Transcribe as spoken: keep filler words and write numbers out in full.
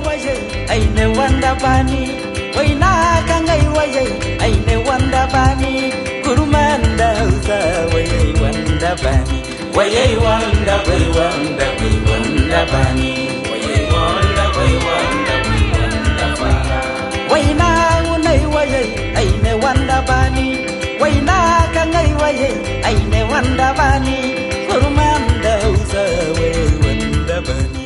waye aine wanda bani waina kangai waye aine wanda bani kurmanda usa waye wanda bani waye wanda waye wanda waye wanda bani waye wanda waye wanda waye wanda fara waina unai waye aine wanda bani waina kangai waye aine wanda bani kurmanda usa waye wanda bani